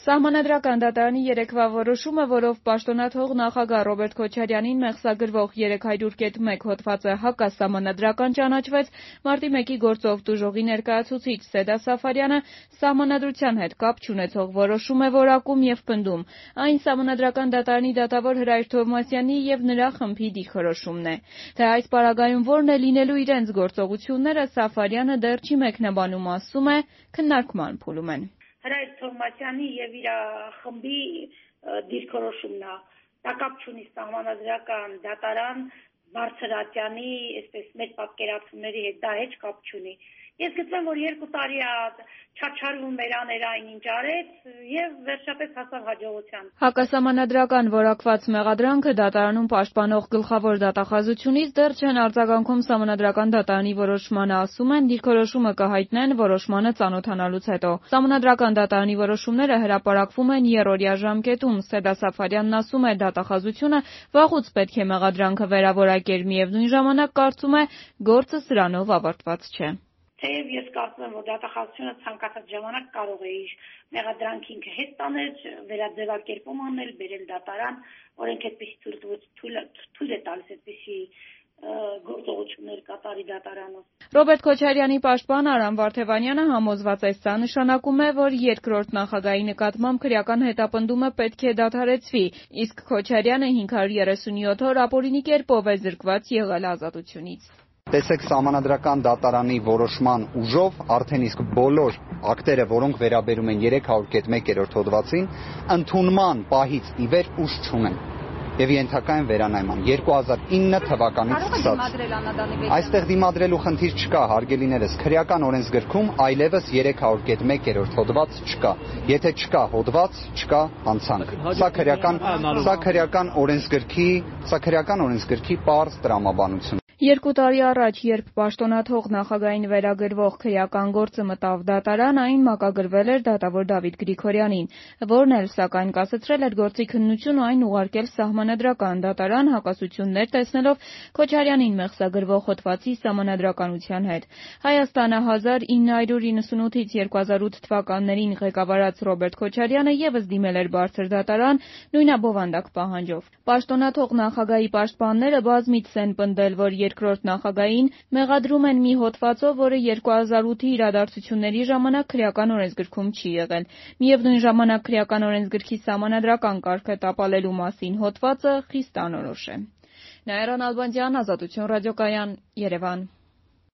Սահմանադրական դատարանի երեկվա որոշումը, որով պաշտոնաթող նախագահ Ռոբերտ Քոչարյանին մեղսագրվող 300.1 հոդվածը հակասահմանադրական ճանաչվեց, մարտի 1-ի գործով տուժողի ներկայացուցիչ Սեդա Սաֆարյանը սահմանադրության հետ կապ չունեցող որոշում է որակում եւ պնդում. այն սահմանադրական դատարանի դատավոր Հրայր Թովմասյանի եւ նրա խմբի դիրքորոշումն է։ Թե այս պարագայում որն է լինելու իրենց գործողությունները, Սաֆարյանը դեռ չի մեկնաբանում, ասում է, քննարկման փուլում են։ Հրայր Թովմասյանի եւ իր խմբի դիրքորոշումն է։ Դա կապ չունի սահմանադրական դատարան Բարձրատյանի, այսպես մեր պատկերացումների հետ, դա հետ կապ չունի։ Ես գտնում որ 2 տարի է չաչարվում մեր աներ այն ինչ արեց եւ վերջապես հասավ հաջողության։ Հակասահմանադրական որակված մեղադրանքը դատարանում պաշտպանող գլխավոր դատախազությունից դեռ չեն արձագանքում սահմանադրական դատարանի որոշմանը, ասում են, դիրքորոշումը կհայտնեն որոշմանը ծանոթանալուց հետո։ Սահմանադրական դատարանի որոշումները հրապարակվում են երրորդյա ժամկետում։ Սեդա Սաֆարյանն ասում է, դատախազությունը վաղուց պետք է մեղադրանքը վերավորակեր, միևնույն ժամանակ կարծում է, գործը սրանով ավարտված չէ։ Թեև ես կարծում եմ, որ դատախազությունը ցանկացած ժամանակ կարող է իր մեղադրանքի ինքը հետ տանել, վերաձևակերպում անել, բերել դատարան, օրենք այդպիսի թույլ է տալիս այդպիսի գործողություններ կատարի դատարանը։ Ռոբերտ Քոչարյանի պաշտպան Արամ Վարդևանյանը համոզված է, սա նշանակում է, որ երկրորդ նախագահի նկատմամբ քրեական հետապնդումը պետք է դադարեցվի, իսկ Քոչարյանը 537 օր ապօրինի կերպով է զրկված եղել ազատությունից։ Տեսեք սահմանադրական դատարանի որոշման ուժով արդեն իսկ բոլոր ակտերը, որոնք վերաբերում են 300.1 հոդվածին, ընդունման պահից ի վեր ուժ չունեն եւ ենթակա են վերանայման 2009 թվականից սկսած։ Այստեղ դիմադրելու խնդիր չկա, հարգելիներս, քրեական օրենսգրքում այլևս 300.1 հոդված չկա։ Եթե չկա հոդված, չկա հանցանք։ Սա քրեական օրենսգրքի պարզ տրամաբանություն։ 2 տարի առաջ, երբ պաշտոնաթող նախագահին վերագրվող քրեական գործը մտավ դատարան, այն մակագրվել էր դատավոր Դավիթ Գրիգորյանին, որն էլ սակայն կասեցրել էր գործի քննություն ու այն ուղարկել սահմանադրական դատարան հակասություններ տեսնելով Քոչարյանին մեղսագրվող հոդվածի սահմանադրականության հետ։ Հայաստանը 1998-ից 2008 թվականներին ղեկավարած Ռոբերտ Քոչարյանը եւս դիմել էր բարձր դատարան նույնաբովանդակ պահանջով։ Պաշտոնաթող նախագահի պաշտպանները բազմիցս են պնդել, որ երկրորդ նախագահին մեղադրում են մի հոդվածով, որը 2008-ի իրադարձությունների ժամանակ քրեական օրենսգրքում չի եղել։ Միևնույն ժամանակ քրեական օրենսգրքի սահմանադրական կարգը տապալելու մասին հոդվածը խիստ անորոշ է։ Նաիրա Նալբանդյան, Ազատություն ռադիոկայան, Երևան։